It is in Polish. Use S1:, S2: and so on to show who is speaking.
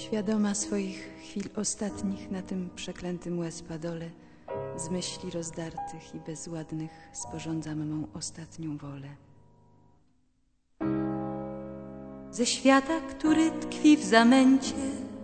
S1: Świadoma swoich chwil ostatnich na tym przeklętym łez-padole, z myśli rozdartych i bezładnych sporządzam mą ostatnią wolę. Ze świata, który tkwi w zamęcie,